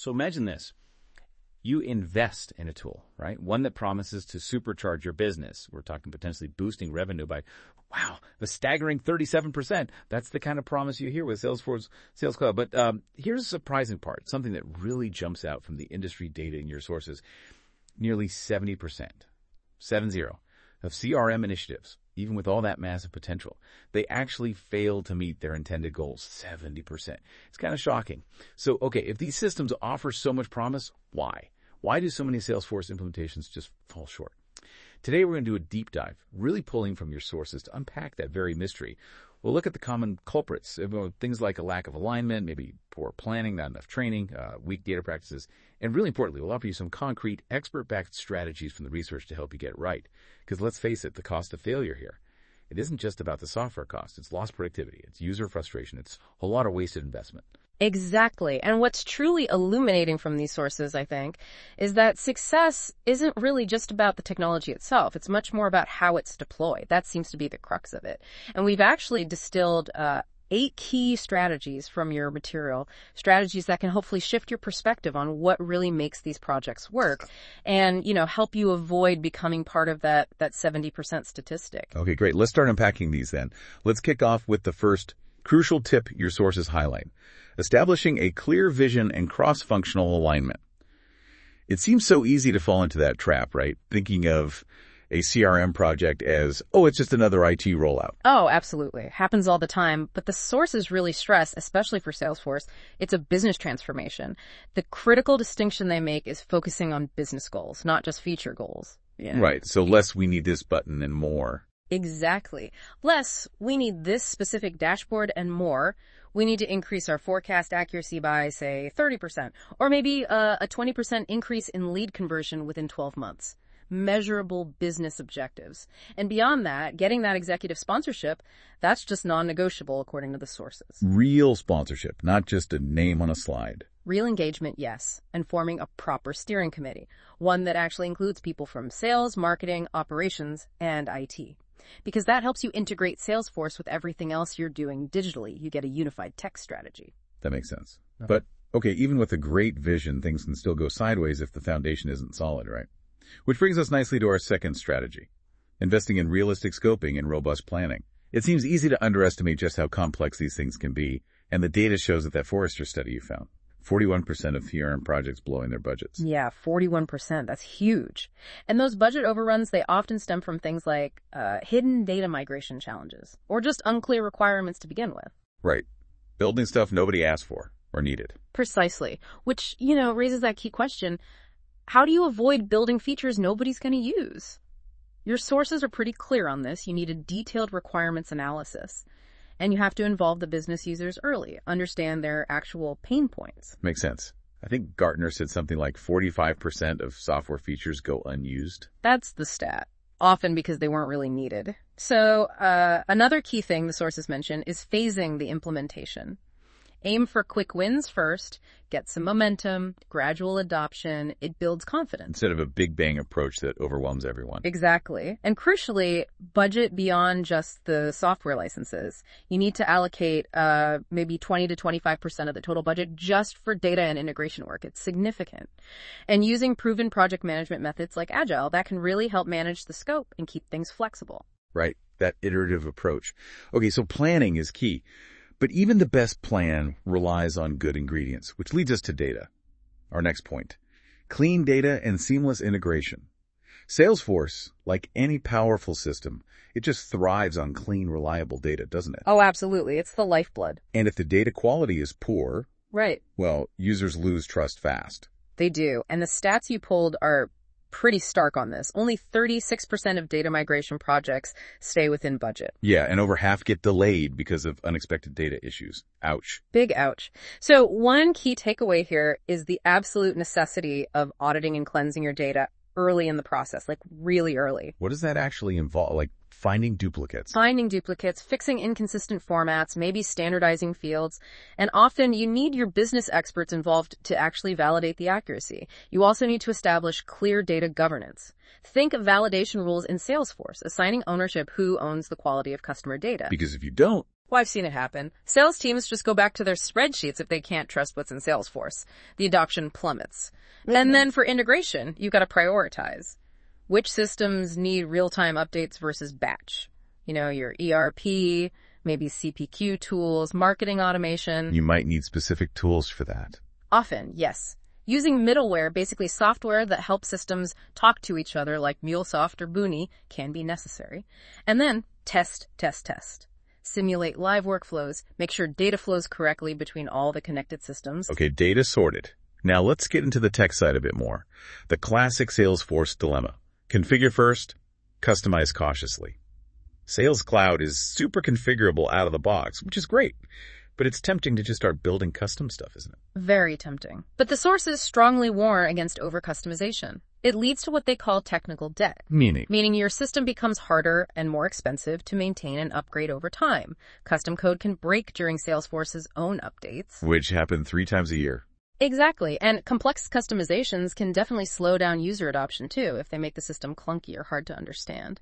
So imagine this. You invest in a tool, right? One that promises to supercharge your business. We're talking potentially boosting revenue by, wow, the staggering 37%. That's the kind of promise you hear with Salesforce Sales Cloud. But here's the surprising part, something that really jumps out from the industry data in your sources. Nearly 70%, 70, of CRM initiatives, even with all that massive potential, they actually fail to meet their intended goals, 70%. It's kind of shocking. So, okay, if these systems offer so much promise, why? Why do so many Salesforce implementations just fall short? Today, we're going to do a deep dive, really pulling from your sources to unpack that very mystery. We'll look at the common culprits, things like a lack of alignment, maybe poor planning, not enough training, weak data practices, and really importantly, we'll offer you some concrete, expert-backed strategies from the research to help you get it right. Because let's face it, the cost of failure here, it isn't just about the software cost. It's lost productivity. It's user frustration. It's a lot of wasted investment. Exactly. And what's truly illuminating from these sources, I think, is that success isn't really just about the technology itself. It's much more about how it's deployed. That seems to be the crux of it. And we've actually distilled 8 key strategies from your material, strategies that can hopefully shift your perspective on what really makes these projects work and, help you avoid becoming part of that 70% statistic. Okay, great. Let's start unpacking these then. Let's kick off with the first crucial tip your sources highlight: establishing a clear vision and cross-functional alignment. It seems so easy to fall into that trap, right? Thinking of a CRM project as, it's just another IT rollout. Oh, absolutely. Happens all the time. But the sources really stress, especially for Salesforce, it's a business transformation. The critical distinction they make is focusing on business goals, not just feature goals. Yeah. Right. So less we need this button and more. Exactly. Less, we need this specific dashboard, and more, we need to increase our forecast accuracy by, say, 30%, or maybe a 20% increase in lead conversion within 12 months. Measurable business objectives. And beyond that, getting that executive sponsorship, that's just non-negotiable according to the sources. Real sponsorship, not just a name on a slide. Real engagement, yes, and forming a proper steering committee, one that actually includes people from sales, marketing, operations, and IT. Because that helps you integrate Salesforce with everything else you're doing digitally. You get a unified tech strategy. That makes sense. But, okay, even with a great vision, things can still go sideways if the foundation isn't solid, right? Which brings us nicely to our second strategy: investing in realistic scoping and robust planning. It seems easy to underestimate just how complex these things can be, and the data shows that Forrester study you found. 41% of CRM projects blowing their budgets. Yeah, 41%. That's huge. And those budget overruns, they often stem from things like hidden data migration challenges or just unclear requirements to begin with. Right. Building stuff nobody asked for or needed. Precisely. Which, raises that key question: how do you avoid building features nobody's going to use? Your sources are pretty clear on this. You need a detailed requirements analysis. And you have to involve the business users early, understand their actual pain points. Makes sense. I think Gartner said something like 45% of software features go unused. That's the stat, often because they weren't really needed. So another key thing the sources mention is phasing the implementation. Aim for quick wins first, get some momentum, gradual adoption. It builds confidence. Instead of a big bang approach that overwhelms everyone. Exactly. And crucially, budget beyond just the software licenses. You need to allocate maybe 20 to 25% of the total budget just for data and integration work. It's significant. And using proven project management methods like Agile, that can really help manage the scope and keep things flexible. Right. That iterative approach. Okay, so planning is key. But even the best plan relies on good ingredients, which leads us to data. Our next point: clean data and seamless integration. Salesforce, like any powerful system, it just thrives on clean, reliable data, doesn't it? Oh, absolutely. It's the lifeblood. And if the data quality is poor, right, well, users lose trust fast. They do. And the stats you pulled are pretty stark on this. Only 36% of data migration projects stay within budget. Yeah, and over half get delayed because of unexpected data issues. Ouch. Big ouch. So one key takeaway here is the absolute necessity of auditing and cleansing your data early in the process, like really early. What does that actually involve? Like finding duplicates? Finding duplicates, fixing inconsistent formats, maybe standardizing fields. And often you need your business experts involved to actually validate the accuracy. You also need to establish clear data governance. Think of validation rules in Salesforce, assigning ownership who owns the quality of customer data. Because if you don't, Well, I've seen it happen. Sales teams just go back to their spreadsheets if they can't trust what's in Salesforce. The adoption plummets. And then for integration, you've got to prioritize. Which systems need real-time updates versus batch? Your ERP, maybe CPQ tools, marketing automation. You might need specific tools for that. Often, yes. Using middleware, basically software that helps systems talk to each other like MuleSoft or Boomi, can be necessary. And then test. Simulate live workflows, make sure data flows correctly between all the connected systems. Okay, data sorted. Now let's get into the tech side a bit more. The classic Salesforce dilemma. Configure first, customize cautiously. Sales Cloud is super configurable out of the box, which is great. But it's tempting to just start building custom stuff, isn't it? Very tempting. But the sources strongly warn against over-customization. It leads to what they call technical debt. Meaning your system becomes harder and more expensive to maintain and upgrade over time. Custom code can break during Salesforce's own updates. Which happen 3 times a year. Exactly. And complex customizations can definitely slow down user adoption too if they make the system clunky or hard to understand.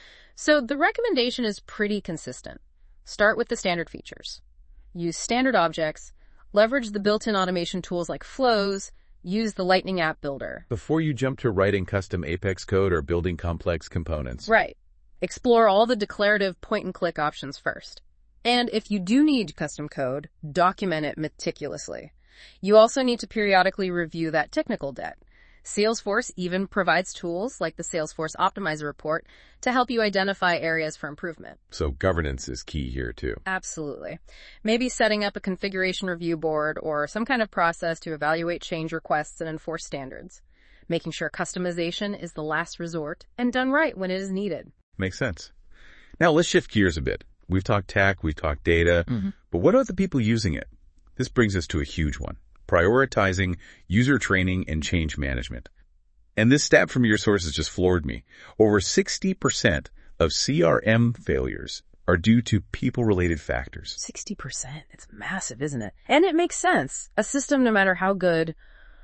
So the recommendation is pretty consistent. Start with the standard features. Use standard objects, leverage the built-in automation tools like flows, use the Lightning App Builder. Before you jump to writing custom Apex code or building complex components. Right. Explore all the declarative point-and-click options first. And if you do need custom code, document it meticulously. You also need to periodically review that technical debt. Salesforce even provides tools like the Salesforce Optimizer Report to help you identify areas for improvement. So governance is key here too. Absolutely. Maybe setting up a configuration review board or some kind of process to evaluate change requests and enforce standards. Making sure customization is the last resort and done right when it is needed. Makes sense. Now let's shift gears a bit. We've talked tech, we've talked data, but what are the people using it? This brings us to a huge one. Prioritizing user training and change management. And this stat from your sources just floored me. Over 60% of CRM failures are due to people-related factors. 60%? It's massive, isn't it? And it makes sense. A system, no matter how good,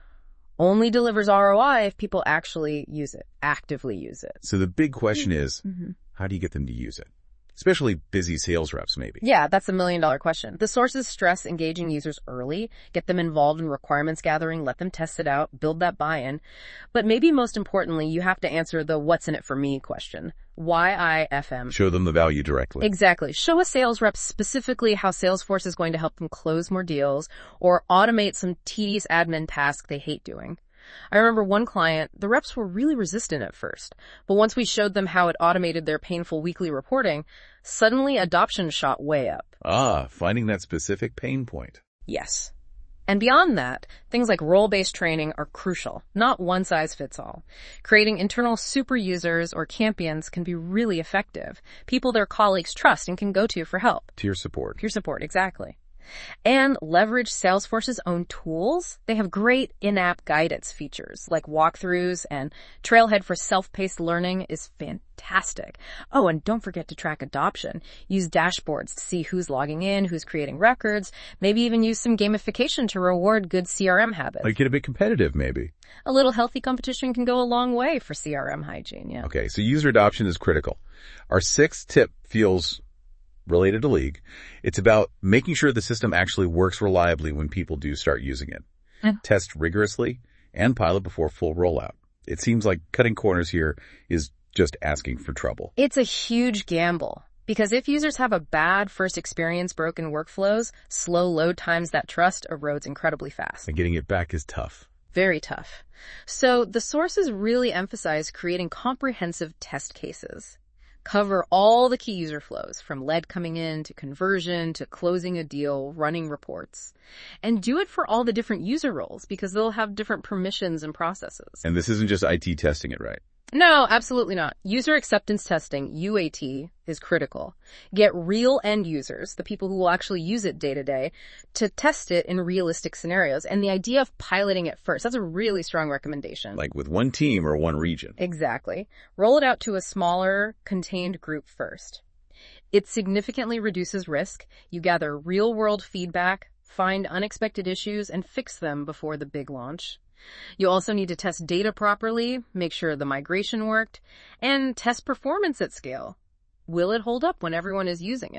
only delivers ROI if people actually use it, actively use it. So the big question is, how do you get them to use it? Especially busy sales reps, maybe. Yeah, that's $1 million question. The sources stress engaging users early, get them involved in requirements gathering, let them test it out, build that buy-in. But maybe most importantly, you have to answer the what's in it for me question. Why IFM? Show them the value directly. Exactly. Show a sales rep specifically how Salesforce is going to help them close more deals or automate some tedious admin task they hate doing. I remember one client, the reps were really resistant at first, but once we showed them how it automated their painful weekly reporting, suddenly adoption shot way up. Finding that specific pain point. Yes. And beyond that, things like role-based training are crucial, not one size fits all. Creating internal super users or champions can be really effective. People their colleagues trust and can go to for help. Peer support. Peer support, exactly. And leverage Salesforce's own tools. They have great in-app guidance features like walkthroughs, and Trailhead for self-paced learning is fantastic. Oh, and don't forget to track adoption. Use dashboards to see who's logging in, who's creating records, maybe even use some gamification to reward good CRM habits. Like get a bit competitive, maybe. A little healthy competition can go a long way for CRM hygiene, yeah. Okay, so user adoption is critical. Our 6th tip feels related to League. It's about making sure the system actually works reliably when people do start using it. Test rigorously and pilot before full rollout. It seems like cutting corners here is just asking for trouble. It's a huge gamble because if users have a bad first experience, broken workflows, slow load times, that trust erodes incredibly fast. And getting it back is tough. Very tough. So the sources really emphasize creating comprehensive test cases. Cover all the key user flows, from lead coming in to conversion to closing a deal, running reports. And do it for all the different user roles because they'll have different permissions and processes. And this isn't just IT testing it, right? No, absolutely not. User acceptance testing, UAT, is critical. Get real end users, the people who will actually use it day to day, to test it in realistic scenarios. And the idea of piloting it first, that's a really strong recommendation. Like with one team or one region. Exactly. Roll it out to a smaller, contained group first. It significantly reduces risk. You gather real-world feedback, find unexpected issues, and fix them before the big launch. You also need to test data properly, make sure the migration worked, and test performance at scale. Will it hold up when everyone is using it?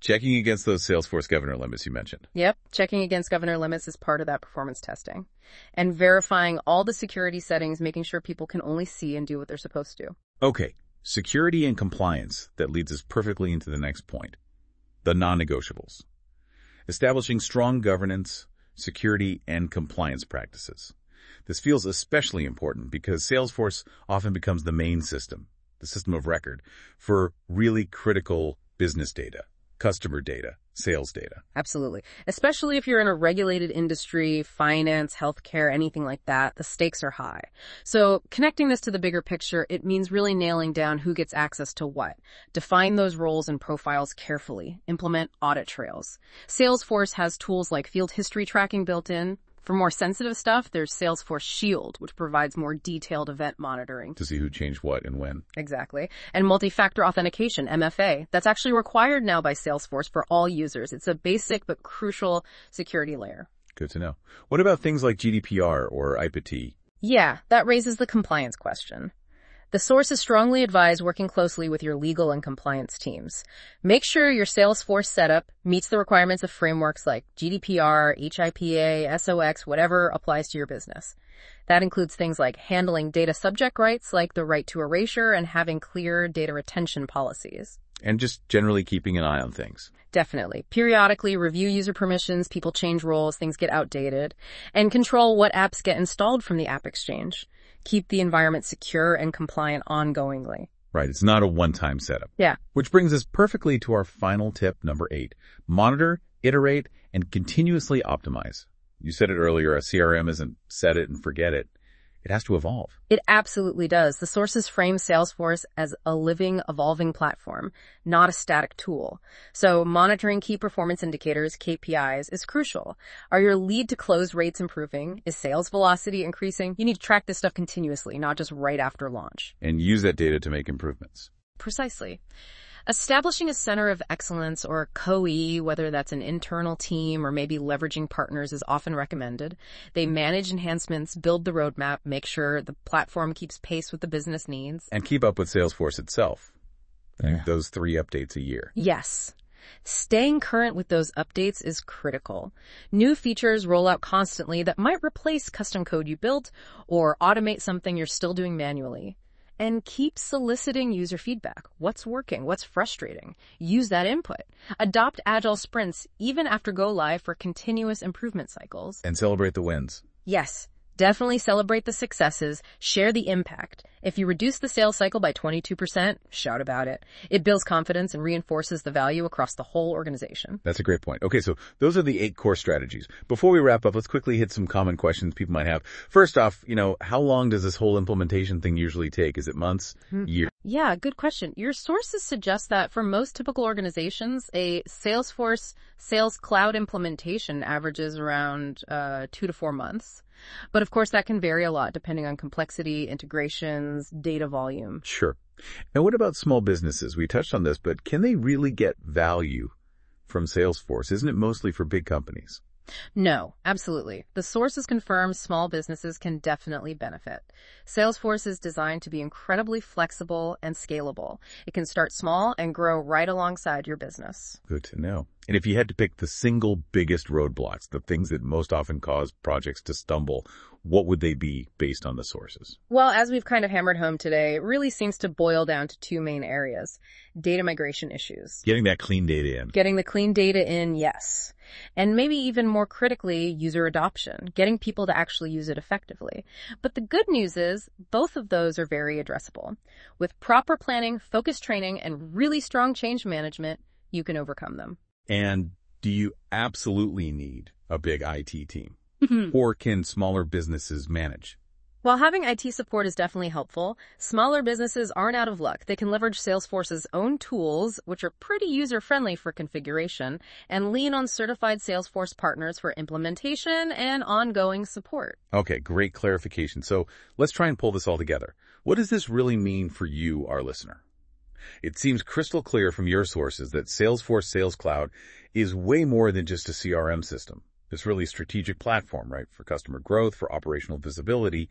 Checking against those Salesforce governor limits you mentioned. Yep, checking against governor limits is part of that performance testing. And verifying all the security settings, making sure people can only see and do what they're supposed to. Okay, security and compliance. That leads us perfectly into the next point. The non-negotiables. Establishing strong governance, security, and compliance practices. This feels especially important because Salesforce often becomes the main system, the system of record, for really critical business data, customer data, sales data. Absolutely. Especially if you're in a regulated industry, finance, healthcare, anything like that, the stakes are high. So connecting this to the bigger picture, it means really nailing down who gets access to what. Define those roles and profiles carefully. Implement audit trails. Salesforce has tools like field history tracking built in. For more sensitive stuff, there's Salesforce Shield, which provides more detailed event monitoring. To see who changed what and when. Exactly. And multi-factor authentication, MFA. That's actually required now by Salesforce for all users. It's a basic but crucial security layer. Good to know. What about things like GDPR or IPT? Yeah, that raises the compliance question. The sources strongly advise working closely with your legal and compliance teams. Make sure your Salesforce setup meets the requirements of frameworks like GDPR, HIPAA, SOX, whatever applies to your business. That includes things like handling data subject rights, like the right to erasure, and having clear data retention policies. And just generally keeping an eye on things. Definitely. Periodically review user permissions, people change roles, things get outdated, and control what apps get installed from the App Exchange. Keep the environment secure and compliant ongoingly. Right. It's not a one-time setup. Yeah. Which brings us perfectly to our final tip, number 8. Monitor, iterate, and continuously optimize. You said it earlier, a CRM isn't set it and forget it. It has to evolve. It absolutely does. The sources frame Salesforce as a living, evolving platform, not a static tool. So monitoring key performance indicators, KPIs, is crucial. Are your lead to close rates improving? Is sales velocity increasing? You need to track this stuff continuously, not just right after launch. And use that data to make improvements. Precisely. Establishing a center of excellence or COE, whether that's an internal team or maybe leveraging partners, is often recommended. They manage enhancements, build the roadmap, make sure the platform keeps pace with the business needs. And keep up with Salesforce itself. Those 3 updates a year. Yes. Staying current with those updates is critical. New features roll out constantly that might replace custom code you built or automate something you're still doing manually. And keep soliciting user feedback. What's working? What's frustrating? Use that input. Adopt agile sprints even after go live for continuous improvement cycles. And celebrate the wins. Yes, definitely celebrate the successes. Share the impact. If you reduce the sales cycle by 22%, shout about it. It builds confidence and reinforces the value across the whole organization. That's a great point. Okay, so those are the 8 core strategies. Before we wrap up, let's quickly hit some common questions people might have. First off, how long does this whole implementation thing usually take? Is it months, years? Yeah, good question. Your sources suggest that for most typical organizations, a Salesforce Sales Cloud implementation averages around 2 to 4 months. But of course, that can vary a lot depending on complexity, integrations, data volume. Sure. And what about small businesses? We touched on this, but can they really get value from Salesforce? Isn't it mostly for big companies? No, absolutely. The sources confirm small businesses can definitely benefit. Salesforce is designed to be incredibly flexible and scalable. It can start small and grow right alongside your business. Good to know. And if you had to pick the single biggest roadblocks, the things that most often cause projects to stumble, what would they be based on the sources? Well, as we've kind of hammered home today, it really seems to boil down to 2 main areas. Data migration issues. Getting that clean data in. Getting the clean data in, yes. And maybe even more critically, user adoption. Getting people to actually use it effectively. But the good news is, both of those are very addressable. With proper planning, focused training, and really strong change management, you can overcome them. And do you absolutely need a big IT team? Or can smaller businesses manage? While having IT support is definitely helpful, smaller businesses aren't out of luck. They can leverage Salesforce's own tools, which are pretty user-friendly for configuration, and lean on certified Salesforce partners for implementation and ongoing support. Okay, great clarification. So let's try and pull this all together. What does this really mean for you, our listener? It seems crystal clear from your sources that Salesforce Sales Cloud is way more than just a CRM system. This really strategic platform, right, for customer growth, for operational visibility.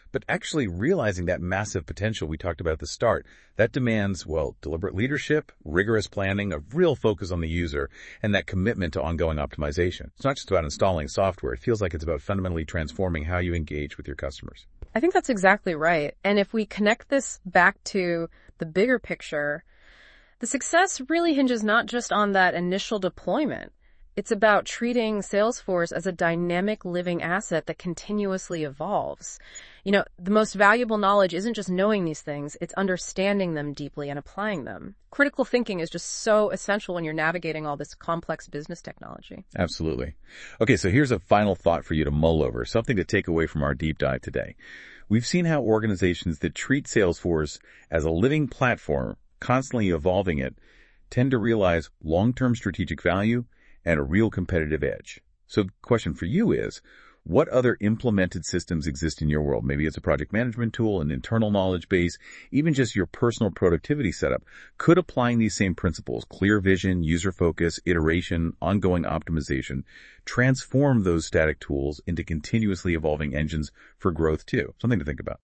But actually realizing that massive potential we talked about at the start, that demands, well, deliberate leadership, rigorous planning, a real focus on the user, and that commitment to ongoing optimization. It's not just about installing software. It feels like it's about fundamentally transforming how you engage with your customers. I think that's exactly right. And if we connect this back to the bigger picture, the success really hinges not just on that initial deployment. It's about treating Salesforce as a dynamic living asset that continuously evolves. You know, the most valuable knowledge isn't just knowing these things, it's understanding them deeply and applying them. Critical thinking is just so essential when you're navigating all this complex business technology. Absolutely. Okay, so here's a final thought for you to mull over, something to take away from our deep dive today. We've seen how organizations that treat Salesforce as a living platform, constantly evolving it, tend to realize long-term strategic value and a real competitive edge. So the question for you is, what other implemented systems exist in your world? Maybe it's a project management tool, an internal knowledge base, even just your personal productivity setup. Could applying these same principles, clear vision, user focus, iteration, ongoing optimization, transform those static tools into continuously evolving engines for growth too? Something to think about.